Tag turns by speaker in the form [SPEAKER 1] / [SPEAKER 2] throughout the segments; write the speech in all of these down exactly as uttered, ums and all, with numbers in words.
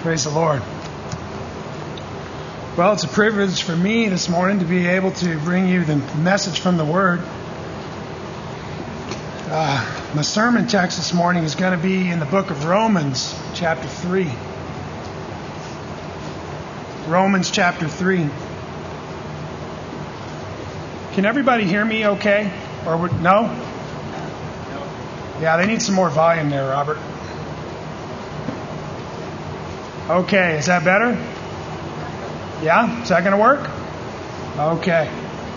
[SPEAKER 1] Praise the Lord. Well, it's a privilege for me this morning to be able to bring you the message from the Word. Uh, my sermon text this morning is going to be in the book of Romans, chapter three. Romans chapter three. Can everybody hear me okay? Or would, no? Yeah, they need some more volume there, Robert. Okay, is that better? Yeah? Is that going to work? Okay.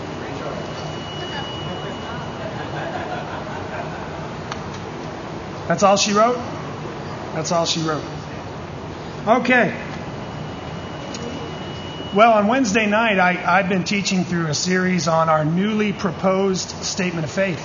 [SPEAKER 1] That's all she wrote? That's all she wrote. Okay. Well, on Wednesday night, I, I've been teaching through a series on our newly proposed statement of faith.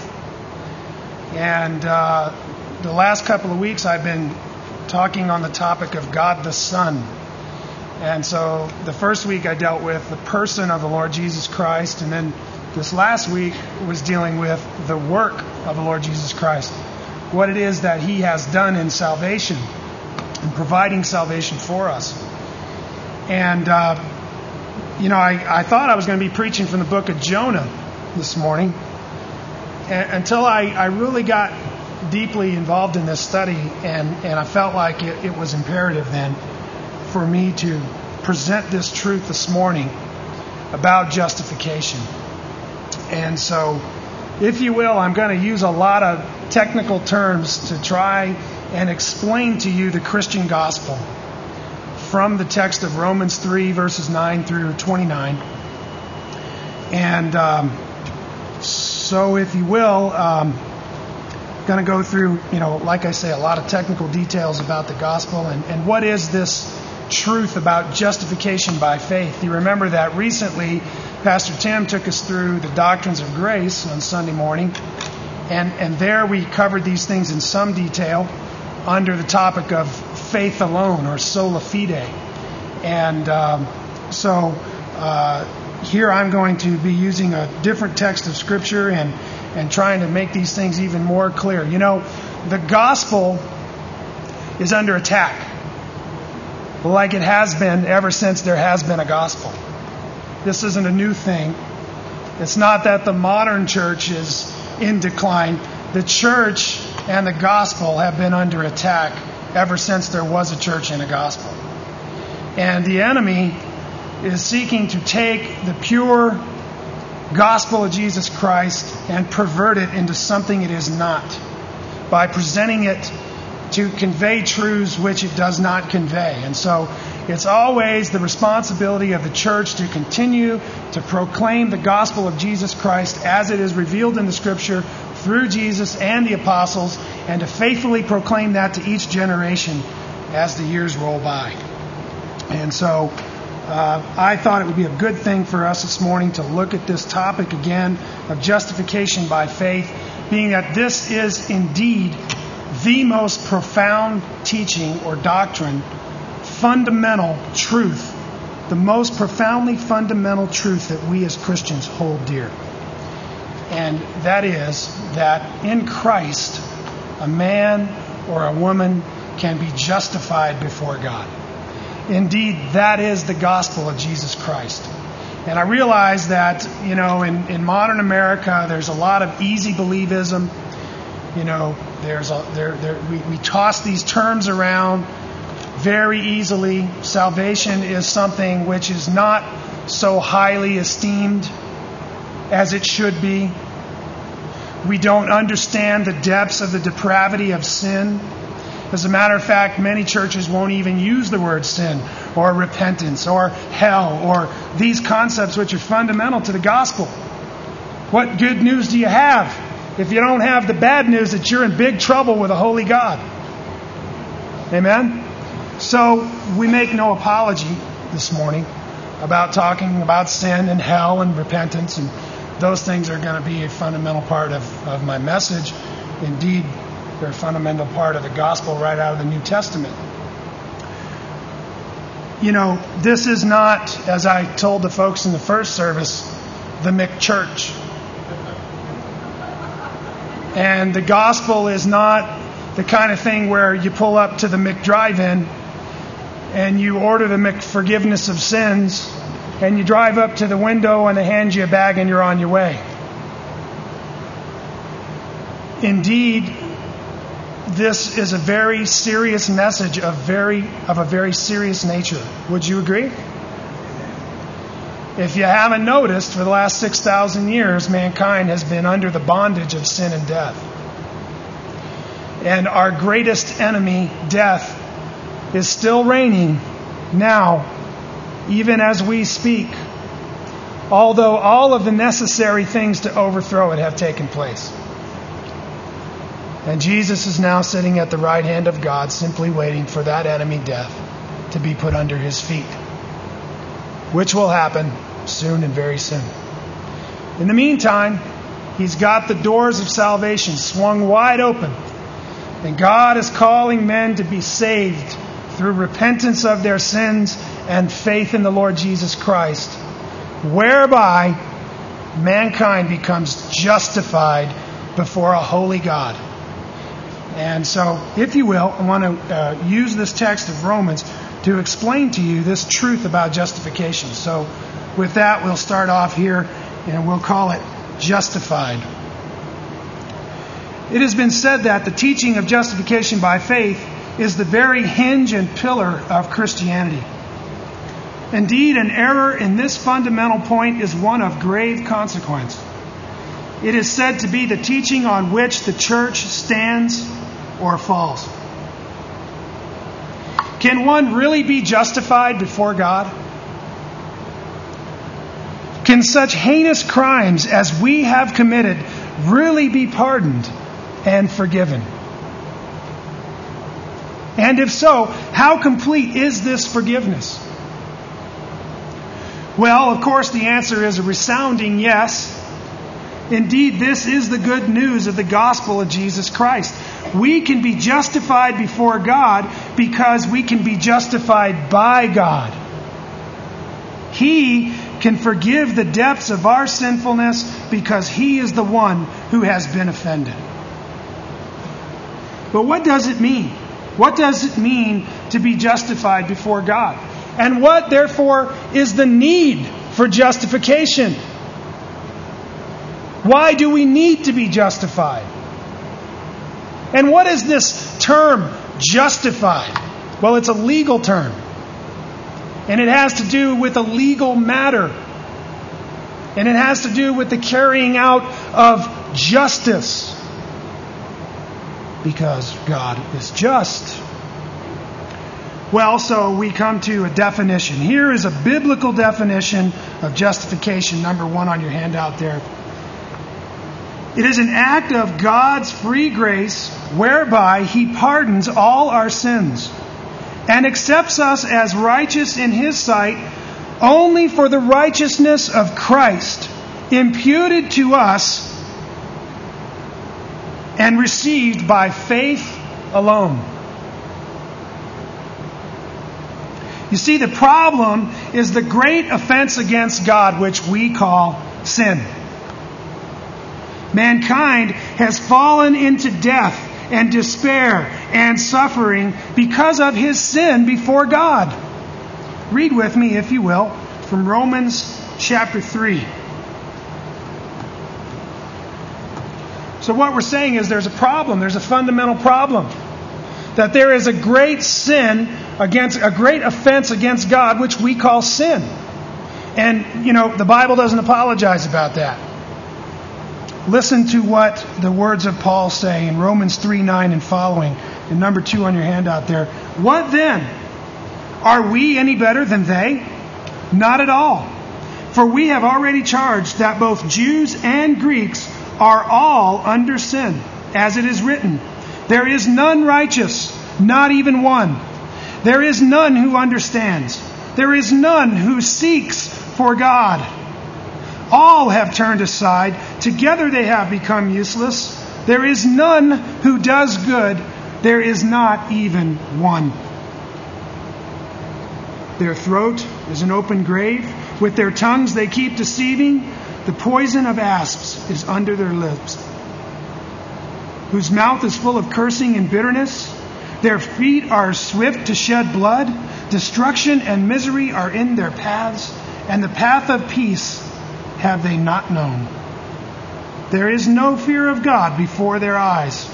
[SPEAKER 1] And uh, the last couple of weeks, I've been talking on the topic of God the Son. And so the first week I dealt with the person of the Lord Jesus Christ, and then this last week was dealing with the work of the Lord Jesus Christ, what it is that He has done in salvation, in providing salvation for us. And, uh, you know, I, I thought I was going to be preaching from the book of Jonah this morning, and, until I, I really got deeply involved in this study, and, and I felt like it, it was imperative then for me to present this truth this morning about justification. And so, if you will, I'm going to use a lot of technical terms to try and explain to you the Christian gospel from the text of Romans three, verses nine through twenty-nine. And um, so, if you will, um, going to go through, you know, like I say, a lot of technical details about the gospel and, and what is this truth about justification by faith. You remember that recently Pastor Tim took us through the doctrines of grace on Sunday morning, and, and there we covered these things in some detail under the topic of faith alone, or sola fide. And um, so uh, here I'm going to be using a different text of Scripture and and trying to make these things even more clear. You know, the gospel is under attack, like it has been ever since there has been a gospel. This isn't a new thing. It's not that the modern church is in decline. The church and the gospel have been under attack ever since there was a church and a gospel. And the enemy is seeking to take the pure gospel of Jesus Christ and pervert it into something it is not, by presenting it to convey truths which it does not convey. And so it's always the responsibility of the church to continue to proclaim the gospel of Jesus Christ as it is revealed in the Scripture through Jesus and the apostles, and to faithfully proclaim that to each generation as the years roll by. And so Uh, I thought it would be a good thing for us this morning to look at this topic again of justification by faith, being that this is indeed the most profound teaching or doctrine, fundamental truth, the most profoundly fundamental truth that we as Christians hold dear. And that is that in Christ, a man or a woman can be justified before God. Indeed, that is the gospel of Jesus Christ. And I realize that, you know, in, in modern America, there's a lot of easy believism. You know, there's a, there, there, we, we toss these terms around very easily. Salvation is something which is not so highly esteemed as it should be. We don't understand the depths of the depravity of sin. As a matter of fact, many churches won't even use the word sin or repentance or hell or these concepts which are fundamental to the gospel. What good news do you have if you don't have the bad news that you're in big trouble with a holy God? Amen? So we make no apology this morning about talking about sin and hell and repentance, and those things are going to be a fundamental part of, of my message. Indeed, they're a fundamental part of the gospel right out of the New Testament. You know, this is not, as I told the folks in the first service, the McChurch. And the gospel is not the kind of thing where you pull up to the McDrive-in and you order the forgiveness of sins, and you drive up to the window and they hand you a bag and you're on your way. Indeed, this is a very serious message of very of a very serious nature. Would you agree? If you haven't noticed, for the last six thousand years, mankind has been under the bondage of sin and death. And our greatest enemy, death, is still reigning now, even as we speak, although all of the necessary things to overthrow it have taken place. And Jesus is now sitting at the right hand of God, simply waiting for that enemy, death, to be put under his feet, which will happen soon and very soon. In the meantime, he's got the doors of salvation swung wide open, and God is calling men to be saved through repentance of their sins and faith in the Lord Jesus Christ, whereby mankind becomes justified before a holy God. And so, if you will, I want to uh, use this text of Romans to explain to you this truth about justification. So, with that, we'll start off here and we'll call it justified. It has been said that the teaching of justification by faith is the very hinge and pillar of Christianity. Indeed, an error in this fundamental point is one of grave consequence. It is said to be the teaching on which the church stands or falls. Can one really be justified before God? Can such heinous crimes as we have committed really be pardoned and forgiven? And if so, how complete is this forgiveness? Well, of course, the answer is a resounding yes. Indeed, this is the good news of the gospel of Jesus Christ. We can be justified before God because we can be justified by God. He can forgive the depths of our sinfulness because He is the one who has been offended. But what does it mean? What does it mean to be justified before God? And what, therefore, is the need for justification? Why do we need to be justified? And what is this term, justified? Well, it's a legal term. And it has to do with a legal matter. And it has to do with the carrying out of justice. Because God is just. Well, so we come to a definition. Here is a biblical definition of justification, number one on your handout there. It is an act of God's free grace whereby He pardons all our sins and accepts us as righteous in His sight only for the righteousness of Christ imputed to us and received by faith alone. You see, the problem is the great offense against God, which we call sin. Mankind has fallen into death and despair and suffering because of his sin before God. Read with me, if you will, from Romans chapter three. So what we're saying is there's a problem, there's a fundamental problem. That there is a great sin against, a great offense against God, which we call sin. And, you know, the Bible doesn't apologize about that. Listen to what the words of Paul say in Romans three nine and following, and number two on your handout there. What then? Are we any better than they? Not at all. For we have already charged that both Jews and Greeks are all under sin, as it is written, there is none righteous, not even one. There is none who understands. There is none who seeks for God. All have turned aside. Together they have become useless. There is none who does good. There is not even one. Their throat is an open grave. With their tongues they keep deceiving. The poison of asps is under their lips, whose mouth is full of cursing and bitterness. Their feet are swift to shed blood. Destruction and misery are in their paths, and the path of peace have they not known. There is no fear of God before their eyes.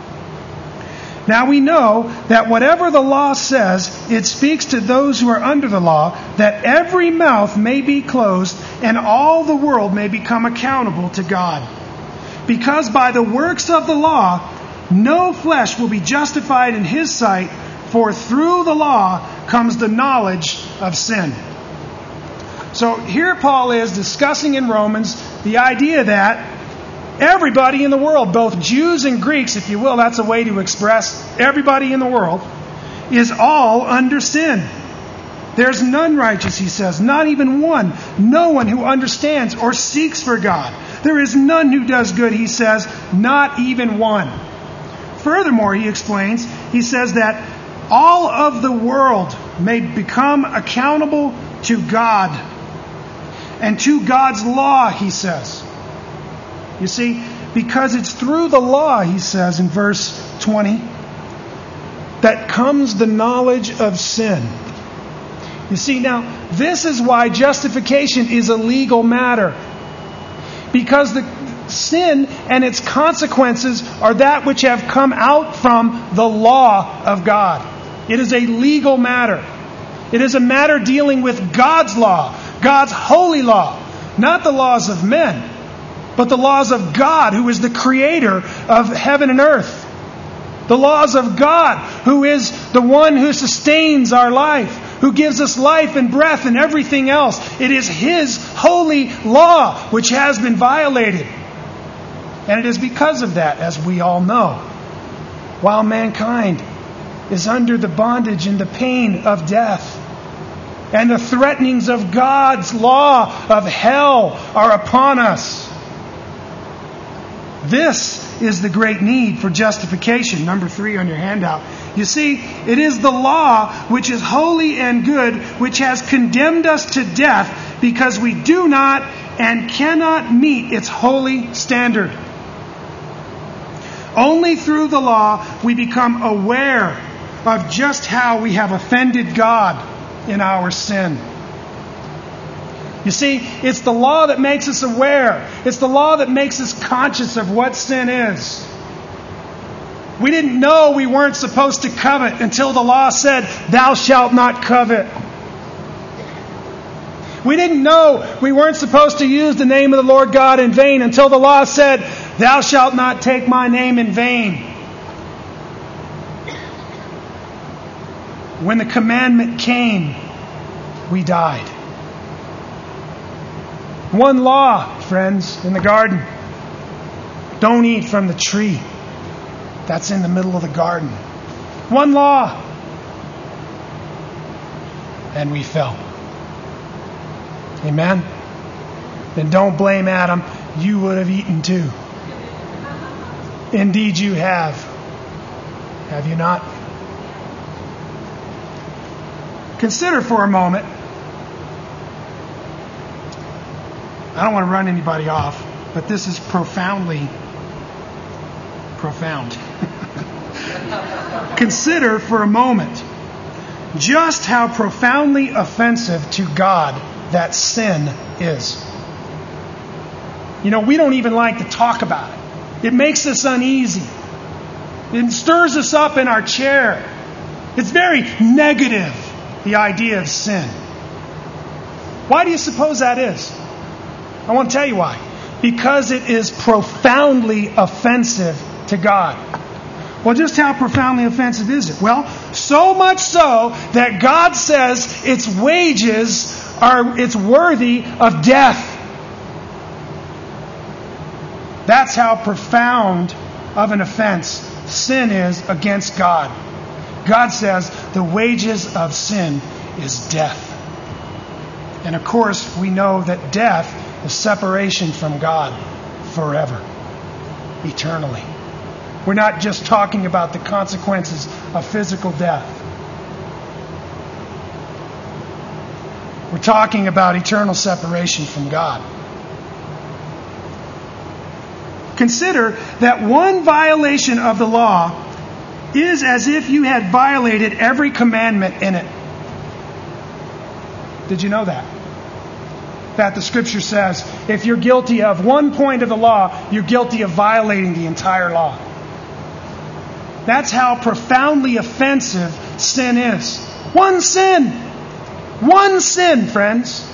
[SPEAKER 1] Now we know that whatever the law says, it speaks to those who are under the law, that every mouth may be closed and all the world may become accountable to God. Because by the works of the law, no flesh will be justified in His sight, for through the law comes the knowledge of sin. So here Paul is discussing in Romans the idea that everybody in the world, both Jews and Greeks, if you will, that's a way to express everybody in the world, is all under sin. There's none righteous, he says, not even one. No one who understands or seeks for God. There is none who does good, he says, not even one. Furthermore, he explains, he says that all of the world may become accountable to God and to God's law, he says. You see, because it's through the law, he says in verse twenty, that comes the knowledge of sin. You see, now, this is why justification is a legal matter. Because the sin and its consequences are that which have come out from the law of God. It is a legal matter. It is a matter dealing with God's law, God's holy law, not the laws of men, but the laws of God, who is the creator of heaven and earth. The laws of God, who is the one who sustains our life, who gives us life and breath and everything else. It is His holy law which has been violated. And it is because of that, as we all know, while mankind is under the bondage and the pain of death, and the threatenings of God's law of hell are upon us. This is the great need for justification. Number three on your handout. You see, it is the law which is holy and good, which has condemned us to death because we do not and cannot meet its holy standard. Only through the law we become aware of just how we have offended God in our sin. You see, it's the law that makes us aware. It's the law that makes us conscious of what sin is. We didn't know we weren't supposed to covet until the law said, "Thou shalt not covet." We didn't know we weren't supposed to use the name of the Lord God in vain until the law said, "Thou shalt not take my name in vain." When the commandment came, we died. One law, friends, in the garden. Don't eat from the tree that's in the middle of the garden. One law. And we fell. Amen? Then don't blame Adam. You would have eaten too. Indeed you have. Have you not? Consider for a moment. I don't want to run anybody off, but this is profoundly profound. Consider for a moment just how profoundly offensive to God that sin is. You know, we don't even like to talk about it. It makes us uneasy. It stirs us up in our chair. It's very negative, the idea of sin. Why do you suppose that is? I want to tell you why. Because it is profoundly offensive to God. Well, just how profoundly offensive is it? Well, so much so that God says its wages are it's worthy of death. That's how profound of an offense sin is against God. God says the wages of sin is death. And of course, we know that death is separation from God forever, eternally. We're not just talking about the consequences of physical death. We're talking about eternal separation from God. Consider that one violation of the law is as if you had violated every commandment in it. Did you know that? That the Scripture says, if you're guilty of one point of the law, you're guilty of violating the entire law. That's how profoundly offensive sin is. One sin. One sin, friends.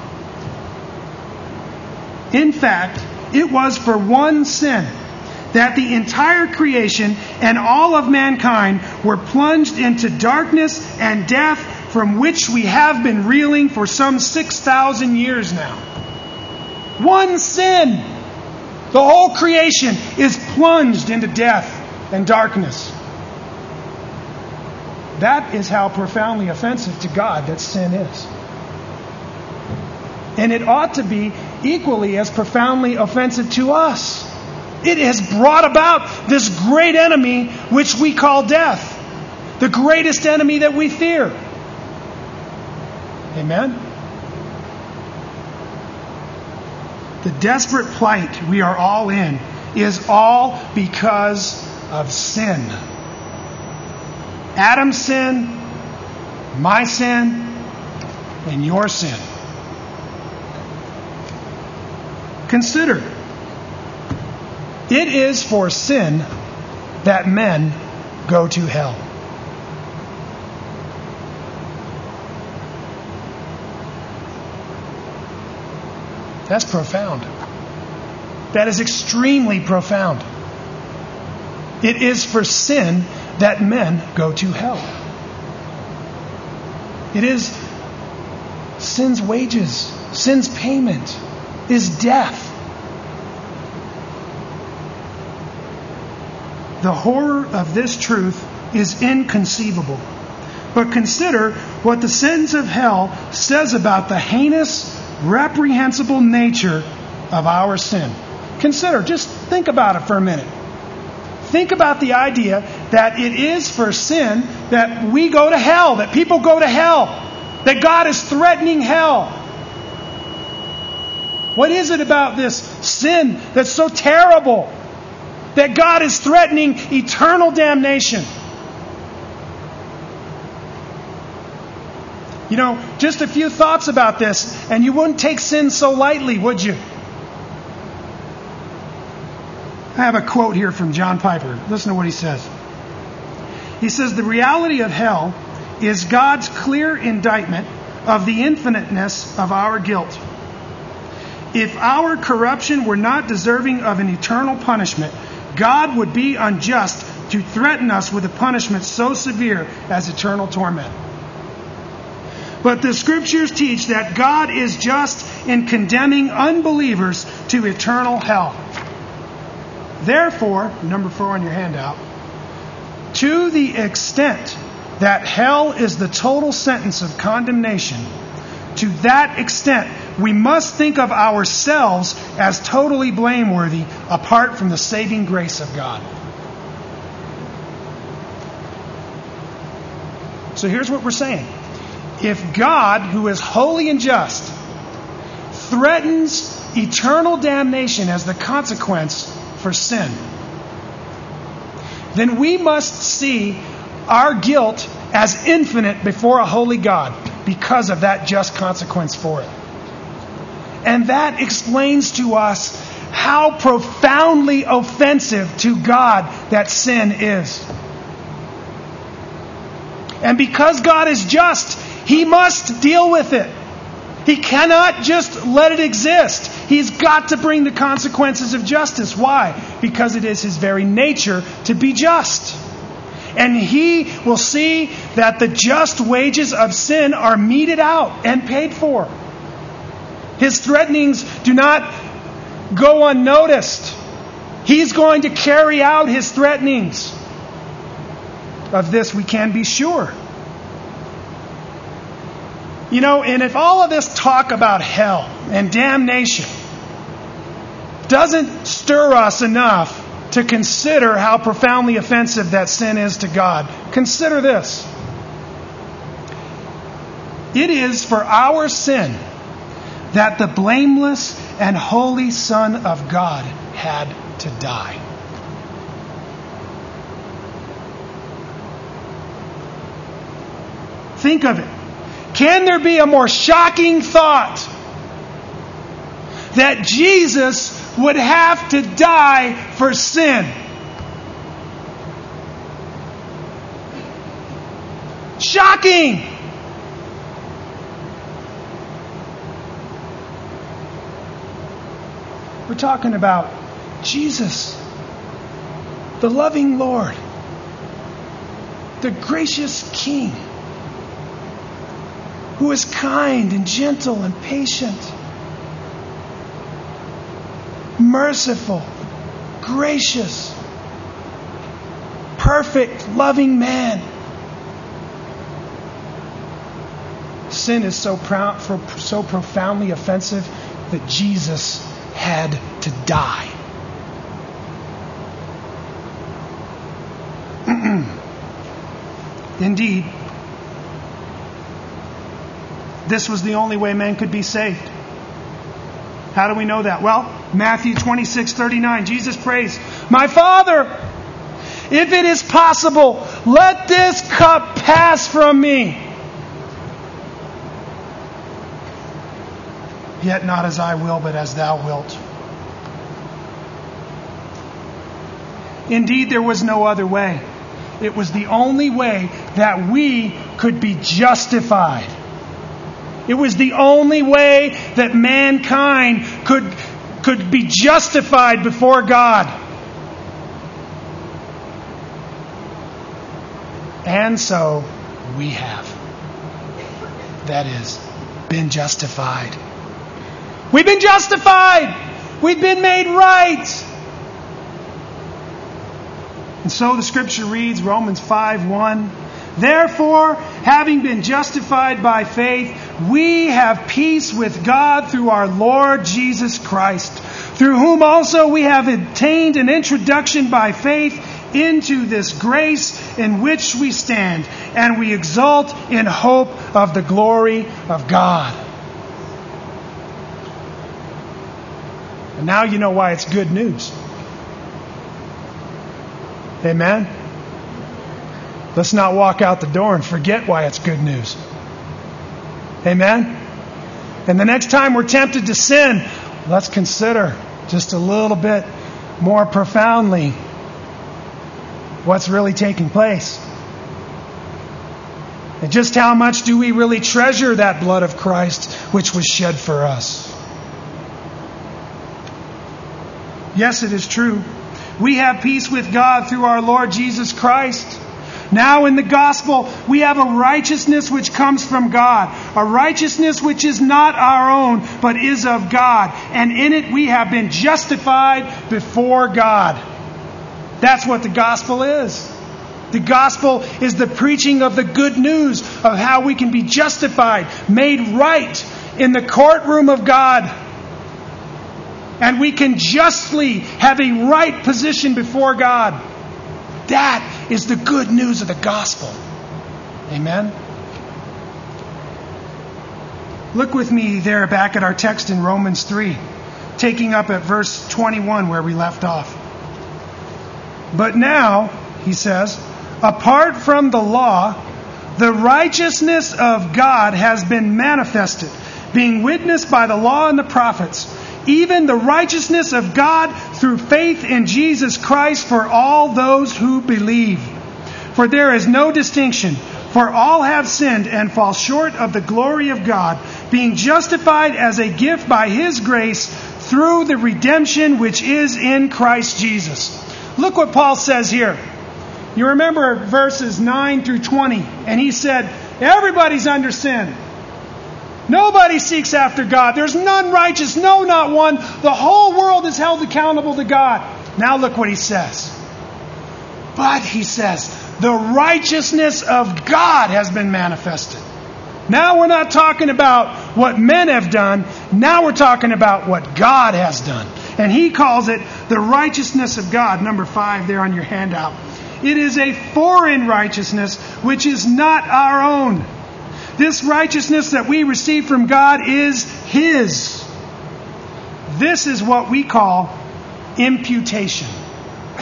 [SPEAKER 1] In fact, it was for one sin that the entire creation and all of mankind were plunged into darkness and death, from which we have been reeling for some six thousand years now. One sin. The whole creation is plunged into death and darkness. That is how profoundly offensive to God that sin is. And it ought to be equally as profoundly offensive to us. It has brought about this great enemy which we call death. The greatest enemy that we fear. Amen? The desperate plight we are all in is all because of sin. Adam's sin, my sin, and your sin. Consider, it is for sin that men go to hell. That's profound. That is extremely profound. It is for sin that men go to hell. It is sin's wages, sin's payment is death. The horror of this truth is inconceivable. But consider what the sentence of hell says about the heinous, reprehensible nature of our sin. Consider, just think about it for a minute. Think about the idea that it is for sin that we go to hell, that people go to hell, that God is threatening hell. What is it about this sin that's so terrible that God is threatening eternal damnation? You know, just a few thoughts about this, and you wouldn't take sin so lightly, would you? I have a quote here from John Piper. Listen to what he says. He says, "The reality of hell is God's clear indictment of the infiniteness of our guilt. If our corruption were not deserving of an eternal punishment, God would be unjust to threaten us with a punishment so severe as eternal torment. But the Scriptures teach that God is just in condemning unbelievers to eternal hell. Therefore," number four on your handout, "to the extent that hell is the total sentence of condemnation, to that extent we must think of ourselves as totally blameworthy apart from the saving grace of God." So here's what we're saying. If God, who is holy and just, threatens eternal damnation as the consequence for sin, then we must see our guilt as infinite before a holy God because of that just consequence for it. And that explains to us how profoundly offensive to God that sin is. And because God is just, He must deal with it. He cannot just let it exist. He's got to bring the consequences of justice. Why? Because it is His very nature to be just. And He will see that the just wages of sin are meted out and paid for. His threatenings do not go unnoticed. He's going to carry out His threatenings. Of this we can be sure. You know, and if all of this talk about hell and damnation doesn't stir us enough to consider how profoundly offensive that sin is to God, consider this. It is for our sin that the blameless and holy Son of God had to die. Think of it. Can there be a more shocking thought that Jesus would have to die for sin? Shocking! We're talking about Jesus, the loving Lord, the gracious King, who is kind and gentle and patient, merciful, gracious, perfect, loving man. Sin is so proud, so profoundly offensive that Jesus had to die. Indeed, this was the only way men could be saved. How do we know that? Well, Matthew twenty-six thirty-nine, Jesus prays, "My Father, if it is possible, let this cup pass from me. Yet not as I will, but as thou wilt." Indeed, there was no other way. It was the only way that we could be justified. It was the only way that mankind could, could be justified before God. And so we have. That is, been justified. We've been justified. We've been made right. And so the Scripture reads, Romans five one, "Therefore, having been justified by faith, we have peace with God through our Lord Jesus Christ, through whom also we have obtained an introduction by faith into this grace in which we stand, and we exult in hope of the glory of God." And now you know why it's good news. Amen? Let's not walk out the door and forget why it's good news. Amen? And the next time we're tempted to sin, let's consider just a little bit more profoundly what's really taking place. And just how much do we really treasure that blood of Christ which was shed for us? Yes, it is true. We have peace with God through our Lord Jesus Christ. Now in the gospel, we have a righteousness which comes from God. A righteousness which is not our own, but is of God. And in it we have been justified before God. That's what the gospel is. The gospel is the preaching of the good news of how we can be justified, made right in the courtroom of God. And we can justly have a right position before God. That is the good news of the gospel. Amen? Look with me there back at our text in Romans three, taking up at verse twenty-one where we left off. "But now," he says, "apart from the law, the righteousness of God has been manifested, being witnessed by the law and the prophets, even the righteousness of God through faith in Jesus Christ for all those who believe. For there is no distinction, for all have sinned and fall short of the glory of God, being justified as a gift by His grace through the redemption which is in Christ Jesus." Look what Paul says here. You remember verses nine through twenty, and he said, everybody's under sin. Nobody seeks after God. There's none righteous, no, not one. The whole world is held accountable to God. Now look what he says. But, he says, the righteousness of God has been manifested. Now we're not talking about what men have done. Now we're talking about what God has done. And he calls it the righteousness of God. Number five there on your handout. It is a foreign righteousness which is not our own. This righteousness that we receive from God is His. This is what we call imputation.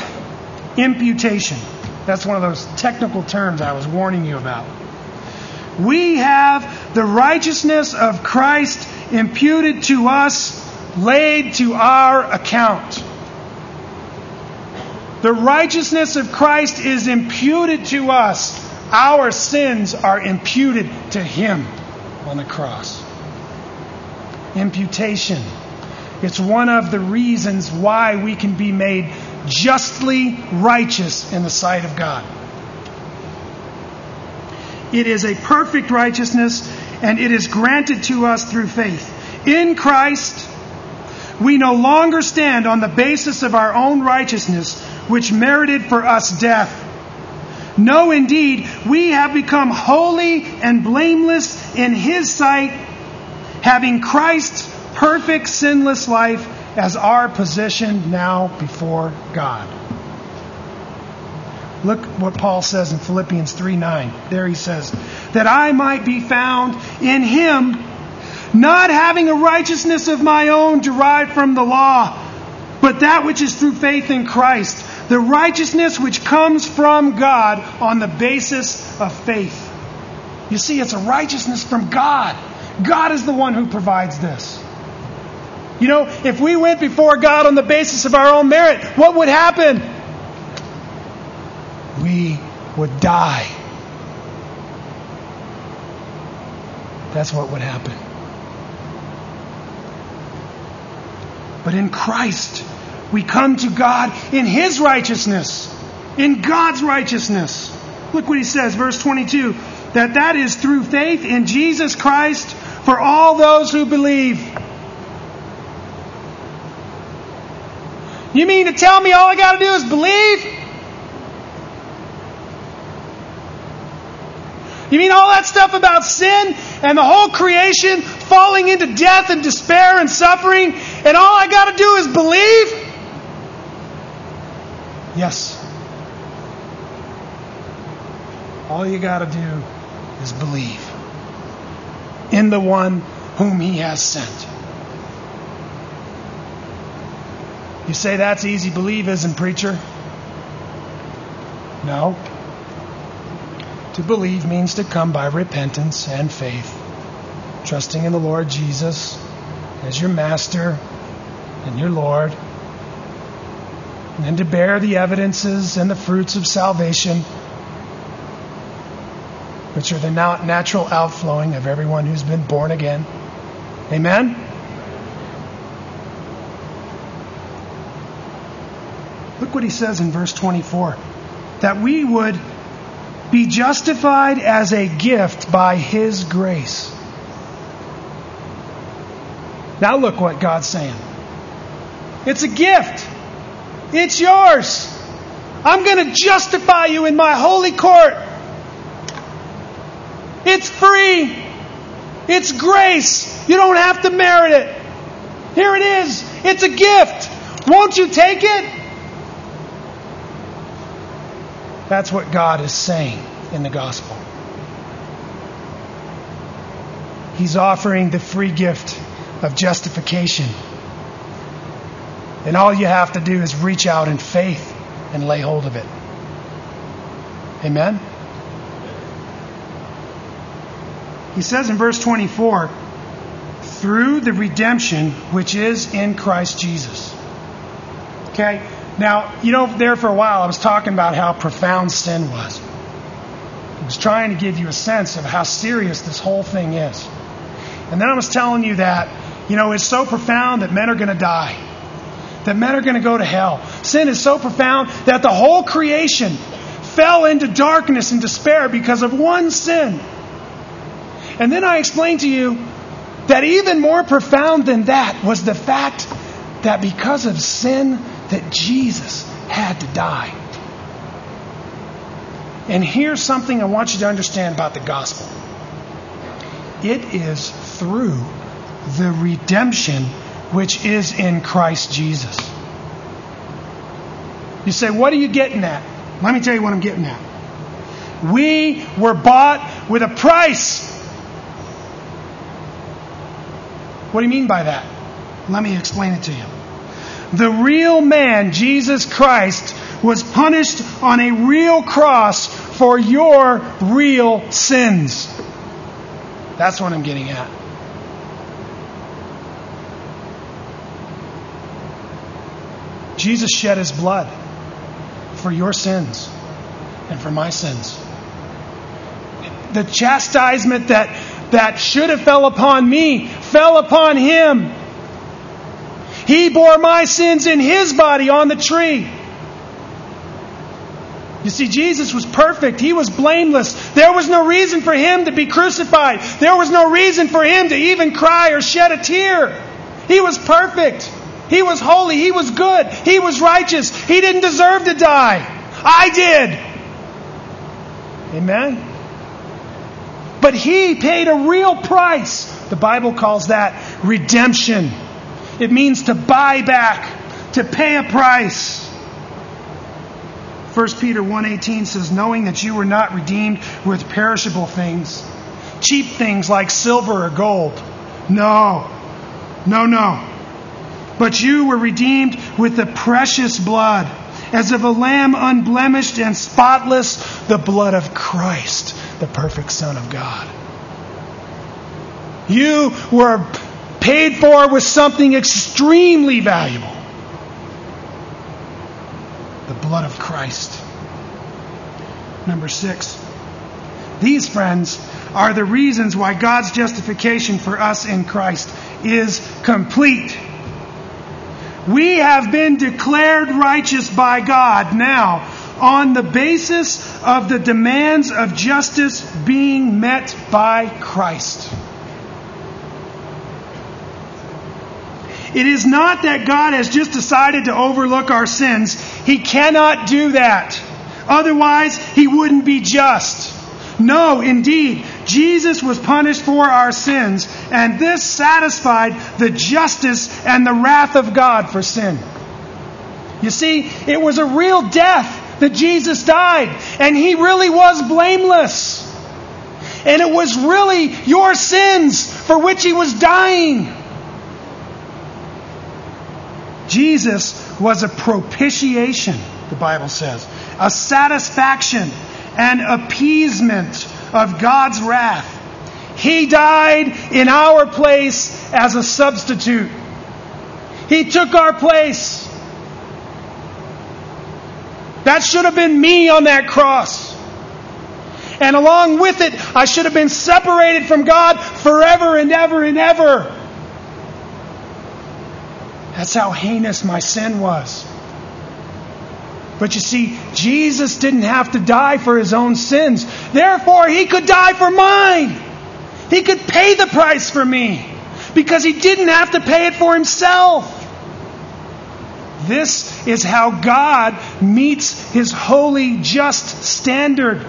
[SPEAKER 1] Imputation. That's one of those technical terms I was warning you about. We have the righteousness of Christ imputed to us, laid to our account. The righteousness of Christ is imputed to us. Our sins are imputed to Him on the cross. Imputation. It's one of the reasons why we can be made justly righteous in the sight of God. It is a perfect righteousness, and it is granted to us through faith. In Christ, we no longer stand on the basis of our own righteousness, which merited for us death. No, indeed, we have become holy and blameless in His sight, having Christ's perfect sinless life as our position now before God. Look what Paul says in Philippians three nine. There he says, that I might be found in Him, not having a righteousness of my own derived from the law, but that which is through faith in Christ, the righteousness which comes from God on the basis of faith. You see, it's a righteousness from God. God is the one who provides this. You know, if we went before God on the basis of our own merit, what would happen? We would die. That's what would happen. But in Christ, we come to God in His righteousness, in God's righteousness. Look what he says, verse twenty-two, that that is through faith in Jesus Christ for all those who believe. You mean to tell me all I got to do is believe? You mean all that stuff about sin and the whole creation falling into death and despair and suffering, and all I got to do is believe? Yes. All you got to do is believe in the one whom He has sent. You say that's easy believe, isn't, preacher? No. To believe means to come by repentance and faith, trusting in the Lord Jesus as your Master and your Lord, and then to bear the evidences and the fruits of salvation, which are the natural outflowing of everyone who's been born again. Amen? Look what he says in verse twenty-four. That we would be justified as a gift by His grace. Now look what God's saying. It's a gift. It's yours. I'm going to justify you in my holy court. It's free. It's grace. You don't have to merit it. Here it is. It's a gift. Won't you take it? That's what God is saying in the gospel. He's offering the free gift of justification. And all you have to do is reach out in faith and lay hold of it. Amen? He says in verse twenty-four, through the redemption which is in Christ Jesus. Okay? Now, you know, there for a while I was talking about how profound sin was. I was trying to give you a sense of how serious this whole thing is. And then I was telling you that, you know, it's so profound that men are going to die. That men are going to go to hell. Sin is so profound that the whole creation fell into darkness and despair because of one sin. And then I explained to you that even more profound than that was the fact that because of sin, that Jesus had to die. And here's something I want you to understand about the gospel. It is through the redemption which is in Christ Jesus. You say, what are you getting at? Let me tell you what I'm getting at. We were bought with a price. What do you mean by that? Let me explain it to you. The real man, Jesus Christ, was punished on a real cross for your real sins. That's what I'm getting at. Jesus shed his blood for your sins and for my sins. The chastisement that, that should have fell upon me fell upon him. He bore my sins in his body on the tree. You see, Jesus was perfect. He was blameless. There was no reason for him to be crucified. There was no reason for him to even cry or shed a tear. He was perfect. He was holy. He was good. He was righteous. He didn't deserve to die. I did. Amen? But he paid a real price. The Bible calls that redemption. It means to buy back, to pay a price. First Peter one eighteen says, knowing that you were not redeemed with perishable things, cheap things like silver or gold. No, no, no. But you were redeemed with the precious blood, as of a lamb unblemished and spotless, the blood of Christ, the perfect Son of God. You were paid for with something extremely valuable. The blood of Christ. Number six. These, friends, are the reasons why God's justification for us in Christ is complete. We have been declared righteous by God now on the basis of the demands of justice being met by Christ. It is not that God has just decided to overlook our sins. He cannot do that. Otherwise, He wouldn't be just. No, indeed, Jesus was punished for our sins, and this satisfied the justice and the wrath of God for sin. You see, it was a real death that Jesus died, and He really was blameless. And it was really your sins for which He was dying. Jesus was a propitiation, the Bible says, a satisfaction and appeasement of God's wrath. He died in our place as a substitute. He took our place. That should have been me on that cross. And along with it, I should have been separated from God forever and ever and ever. That's how heinous my sin was. But you see, Jesus didn't have to die for His own sins. Therefore, He could die for mine. He could pay the price for me. Because He didn't have to pay it for Himself. This is how God meets His holy, just standard.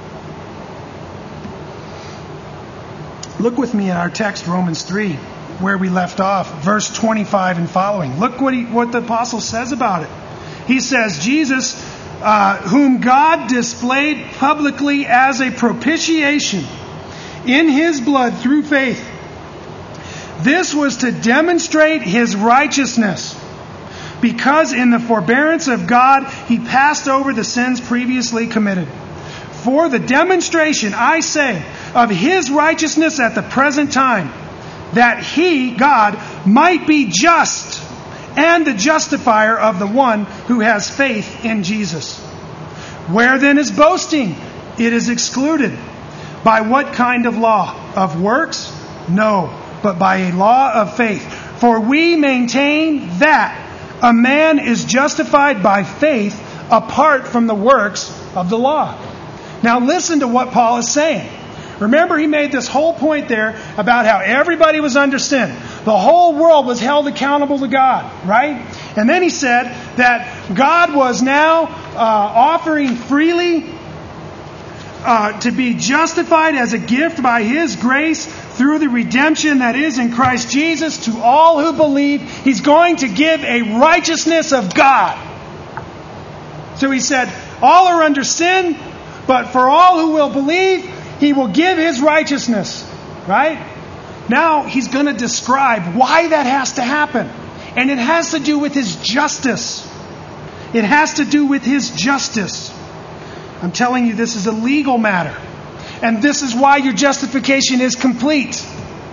[SPEAKER 1] Look with me at our text, Romans three, where we left off, verse twenty-five and following. Look what he, what the apostle says about it. He says, Jesus, uh, whom God displayed publicly as a propitiation in His blood through faith. This was to demonstrate His righteousness, because in the forbearance of God He passed over the sins previously committed. For the demonstration, I say, of His righteousness at the present time, that He, God, might be just and the justifier of the one who has faith in Jesus. Where then is boasting? It is excluded. By what kind of law? Of works? No, but by a law of faith. For we maintain that a man is justified by faith apart from the works of the law. Now listen to what Paul is saying. Remember, he made this whole point there about how everybody was under sin. The whole world was held accountable to God, right? And then he said that God was now uh, offering freely uh, to be justified as a gift by His grace through the redemption that is in Christ Jesus to all who believe. He's going to give a righteousness of God. So he said, all are under sin, but for all who will believe, He will give His righteousness. Right? Now He's going to describe why that has to happen. And it has to do with His justice. It has to do with His justice. I'm telling you, this is a legal matter. And this is why your justification is complete.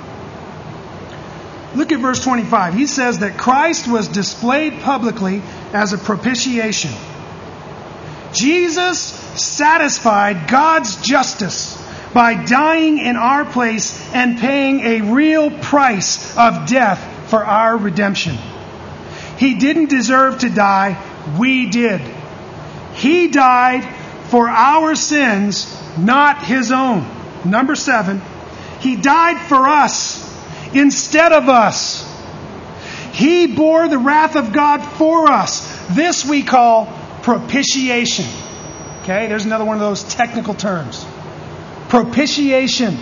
[SPEAKER 1] Look at verse twenty-five. He says that Christ was displayed publicly as a propitiation. Jesus satisfied God's justice by dying in our place and paying a real price of death for our redemption. He didn't deserve to die. We did. He died for our sins, not His own. Number seven, He died for us instead of us. He bore the wrath of God for us. This we call propitiation. Okay, there's another one of those technical terms. Propitiation.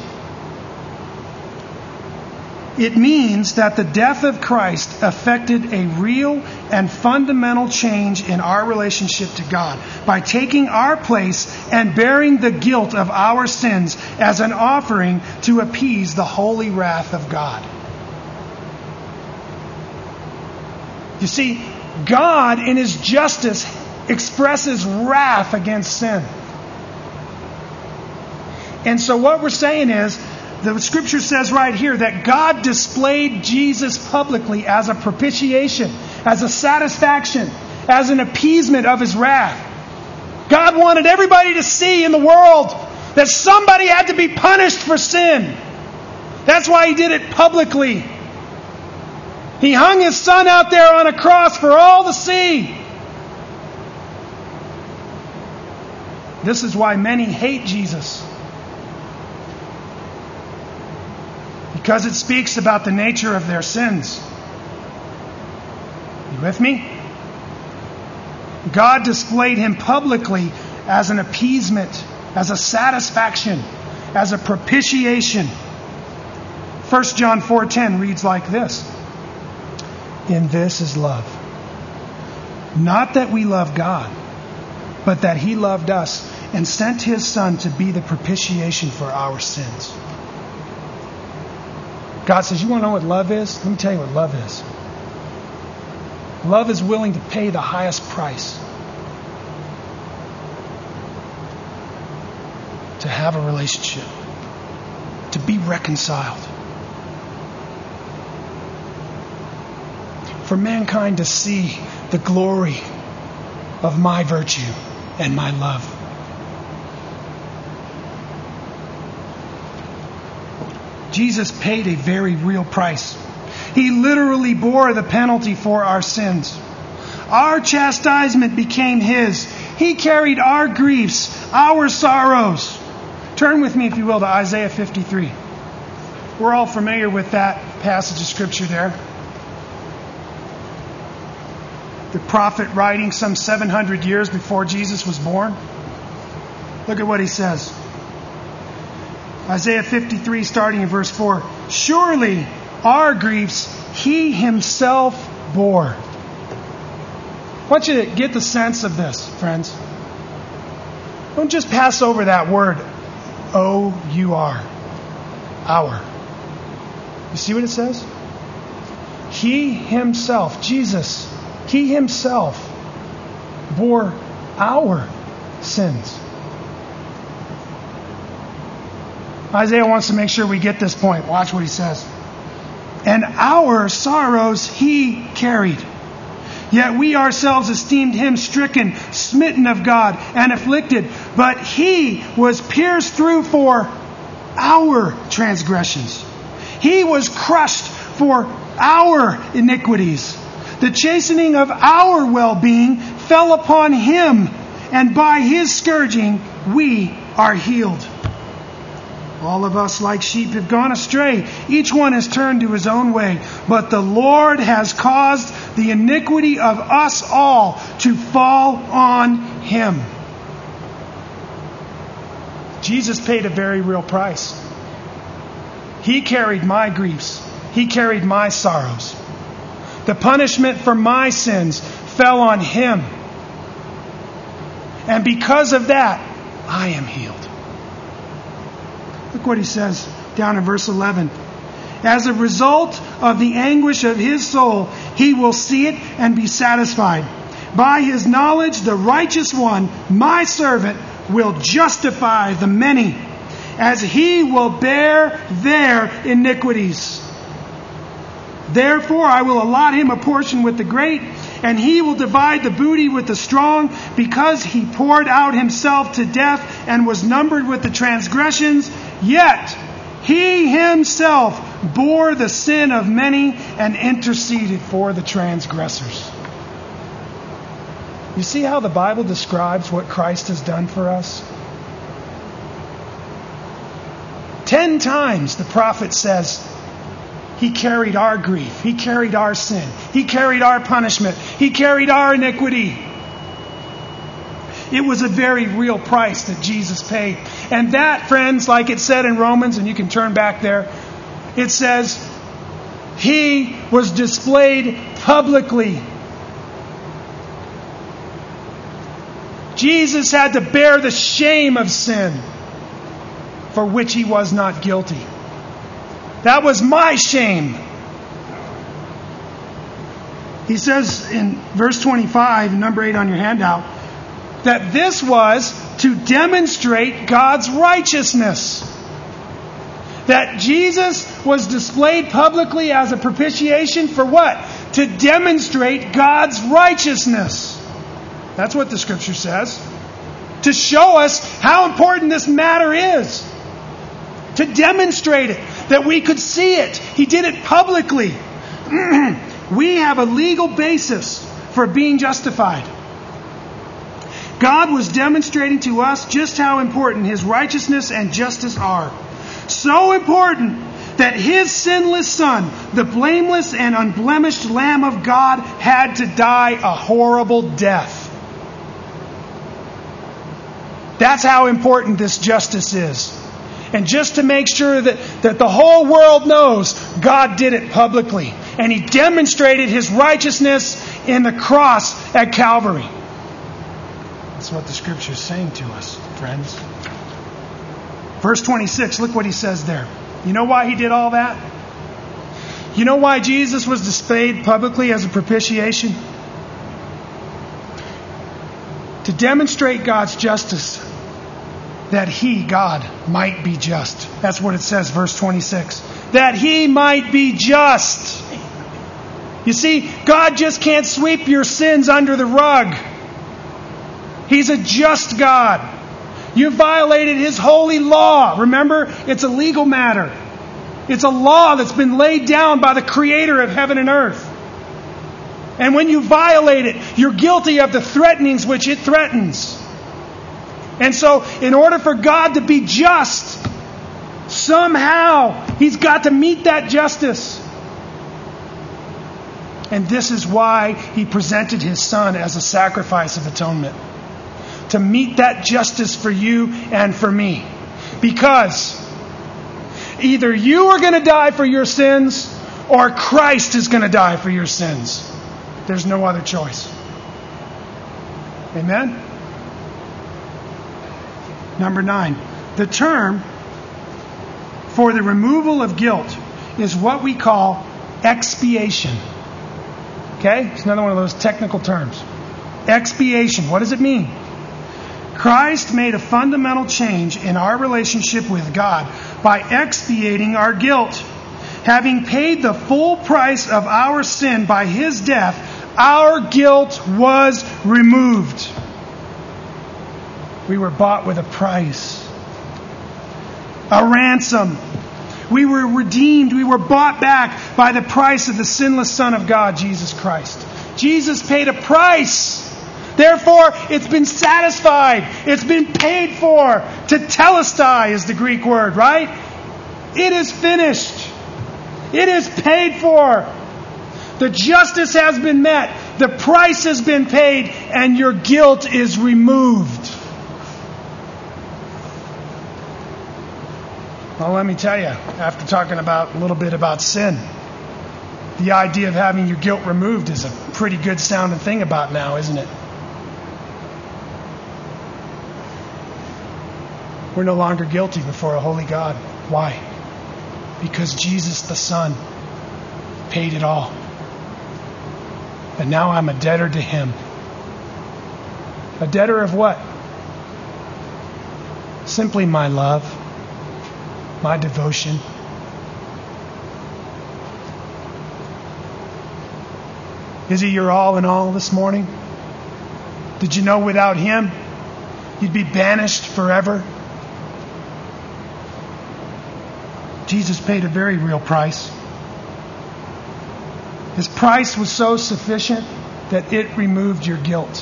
[SPEAKER 1] It means that the death of Christ affected a real and fundamental change in our relationship to God by taking our place and bearing the guilt of our sins as an offering to appease the holy wrath of God. You see, God in His justice expresses wrath against sin. And so what we're saying is, the Scripture says right here that God displayed Jesus publicly as a propitiation, as a satisfaction, as an appeasement of His wrath. God wanted everybody to see in the world that somebody had to be punished for sin. That's why He did it publicly. He hung His Son out there on a cross for all to see. This is why many hate Jesus. Because it speaks about the nature of their sins. You with me? God displayed Him publicly as an appeasement, as a satisfaction, as a propitiation. First John four ten reads like this. In this is love. Not that we love God, but that He loved us and sent His Son to be the propitiation for our sins. God says, you want to know what love is? Let me tell you what love is. Love is willing to pay the highest price to have a relationship, to be reconciled, for mankind to see the glory of my virtue and my love. Jesus paid a very real price. He literally bore the penalty for our sins. Our chastisement became His. He carried our griefs, our sorrows. Turn with me, if you will, to Isaiah fifty-three. We're all familiar with that passage of Scripture there. The prophet writing some seven hundred years before Jesus was born. Look at what he says. Isaiah fifty-three, starting in verse four. Surely our griefs He Himself bore. I want you to get the sense of this, friends. Don't just pass over that word, O U R. Our. You see what it says? He Himself, Jesus, He Himself bore our sins. Isaiah wants to make sure we get this point. Watch what he says. And our sorrows He carried. Yet we ourselves esteemed Him stricken, smitten of God, and afflicted. But He was pierced through for our transgressions. He was crushed for our iniquities. The chastening of our well-being fell upon Him, and by His scourging we are healed. All of us like sheep have gone astray. Each one has turned to his own way. But the Lord has caused the iniquity of us all to fall on Him. Jesus paid a very real price. He carried my griefs. He carried my sorrows. The punishment for my sins fell on Him. And because of that, I am healed. Look what he says down in verse eleven. As a result of the anguish of His soul, He will see it and be satisfied. By His knowledge, the righteous one, my servant, will justify the many. as he will bear their iniquities. Therefore I will allot him a portion with the great, and he will divide the booty with the strong, because he poured out himself to death and was numbered with the transgressions. Yet he himself bore the sin of many and interceded for the transgressors. You see how the Bible describes what Christ has done for us? Ten times the prophet says, he carried our grief. He carried our sin. He carried our punishment. He carried our iniquity. It was a very real price that Jesus paid. And that, friends, like it said in Romans, and you can turn back there, it says, he was displayed publicly. Jesus had to bear the shame of sin for which he was not guilty. That was my shame. He says in verse twenty-five, number eight on your handout, that this was to demonstrate God's righteousness. That Jesus was displayed publicly as a propitiation for what? To demonstrate God's righteousness. That's what the Scripture says. To show us how important this matter is. To demonstrate it. That we could see it. He did it publicly. We have a legal basis for being justified. God was demonstrating to us just how important His righteousness and justice are. So important that His sinless Son, the blameless and unblemished Lamb of God, had to die a horrible death. That's how important this justice is. And just to make sure that, that the whole world knows, God did it publicly. And He demonstrated His righteousness in the cross at Calvary. That's what the Scripture is saying to us, friends. Verse twenty-six, look what He says there. You know why He did all that? You know why Jesus was displayed publicly as a propitiation? To demonstrate God's justice, that He, God, might be just. That's what it says, verse twenty-six. That He might be just. You see, God just can't sweep your sins under the rug. He's a just God. You violated His holy law. Remember, it's a legal matter. It's a law that's been laid down by the Creator of heaven and earth. And when you violate it, you're guilty of the threatenings which it threatens. And so, in order for God to be just, somehow He's got to meet that justice. And this is why He presented His Son as a sacrifice of atonement. To meet that justice for you and for me. Because either you are going to die for your sins, or Christ is going to die for your sins. There's no other choice. Amen? Number nine. The term for the removal of guilt is what we call expiation. Okay? It's another one of those technical terms. Expiation. What does it mean? Christ made a fundamental change in our relationship with God by expiating our guilt. Having paid the full price of our sin by His death, our guilt was removed. We were bought with a price. A ransom. We were redeemed. We were bought back by the price of the sinless Son of God, Jesus Christ. Jesus paid a price. Therefore, it's been satisfied. It's been paid for. Tetelestai is the Greek word, right? It is finished. It is paid for. The justice has been met. The price has been paid. And your guilt is removed. Well, let me tell you, after talking about a little bit about sin, the idea of having your guilt removed is a pretty good sounding thing about now, isn't it? We're no longer guilty before a holy God. Why? Because Jesus the Son paid it all. And now I'm a debtor to Him. A debtor of what? Simply my love. my devotion. Is He your all in all this morning? Did you know without Him, you'd be banished forever? Jesus paid a very real price. His price was so sufficient that it removed your guilt.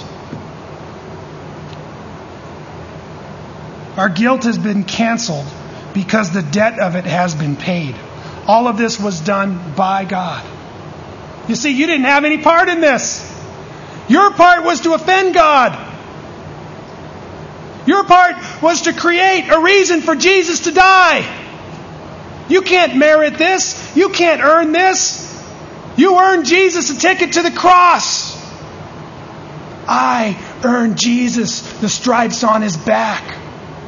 [SPEAKER 1] Our guilt has been canceled because the debt of it has been paid. All of this was done by God. You see, you didn't have any part in this. Your part was to offend God. Your part was to create a reason for Jesus to die. You can't merit this. You can't earn this. You earned Jesus a ticket to the cross. I earned Jesus the stripes on His back.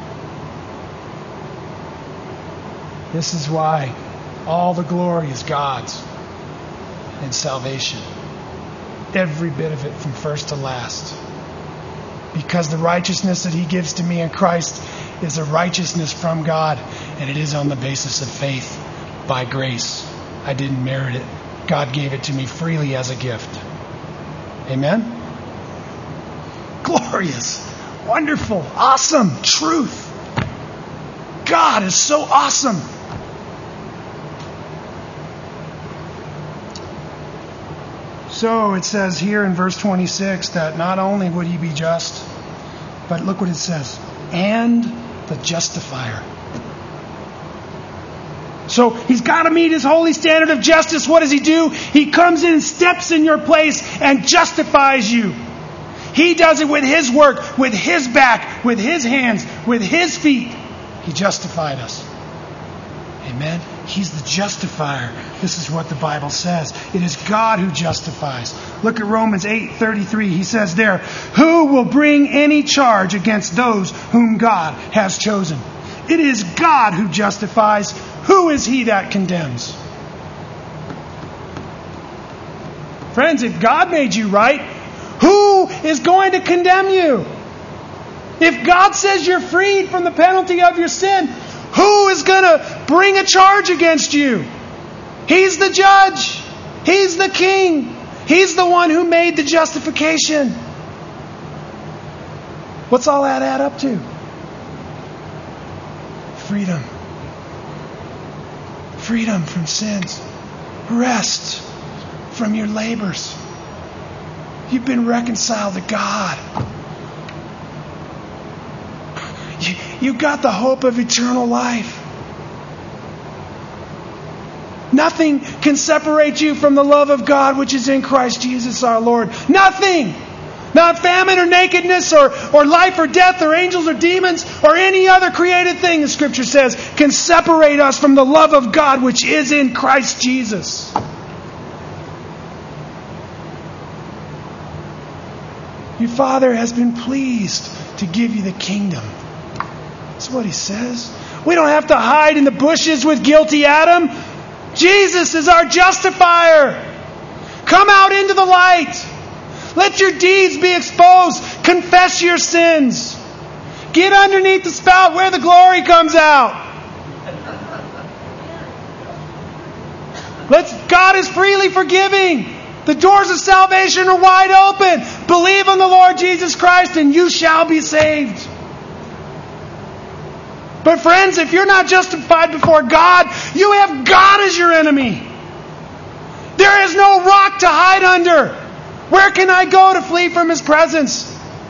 [SPEAKER 1] This is why all the glory is God's in salvation. Every bit of it from first to last. Because the righteousness that He gives to me in Christ is a righteousness from God, and it is on the basis of faith by grace. I didn't merit it. God gave it to me freely as a gift. Amen? Glorious, wonderful, awesome truth. God is so awesome. So it says here in verse twenty-six that not only would He be just, but look what it says, and the justifier. So He's got to meet His holy standard of justice. What does He do? He comes in, steps in your place, and justifies you. He does it with His work, with His back, with His hands, with His feet. He justified us. Amen? He's the justifier. This is what the Bible says. It is God who justifies. Look at Romans eight thirty-three. He says there, who will bring any charge against those whom God has chosen? It is God who justifies. Who is he that condemns? Friends, if God made you right, who is going to condemn you? If God says you're freed from the penalty of your sin, who is going to bring a charge against you? He's the judge. He's the king. He's the one who made the justification. What's all that add up to? Freedom. Freedom from sins. Rest from your labors. You've been reconciled to God. You, you've got the hope of eternal life. Nothing can separate you from the love of God which is in Christ Jesus our Lord. Nothing! Not famine or nakedness or, or life or death or angels or demons or any other created thing, the Scripture says, can separate us from the love of God which is in Christ Jesus. Your Father has been pleased to give you the kingdom. That's what He says. We don't have to hide in the bushes with guilty Adam. Jesus is our justifier. Come out into the light. Let your deeds be exposed. Confess your sins. Get underneath the spout where the glory comes out. Let's, God is freely forgiving. The doors of salvation are wide open. Believe on the Lord Jesus Christ and you shall be saved. But friends, if you're not justified before God, you have God as your enemy. There is no rock to hide under. Where can I go to flee from His presence?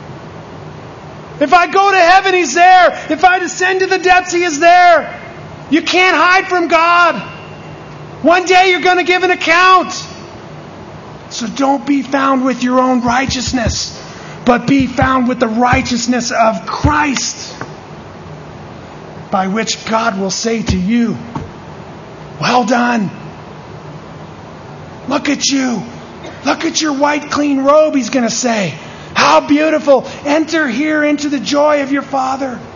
[SPEAKER 1] If I go to heaven, He's there. If I descend to the depths, He is there. You can't hide from God. One day you're going to give an account. So don't be found with your own righteousness, but be found with the righteousness of Christ, by which God will say to you, well done. Look at you. Look at your white clean robe, He's going to say. How beautiful. Enter here into the joy of your Father.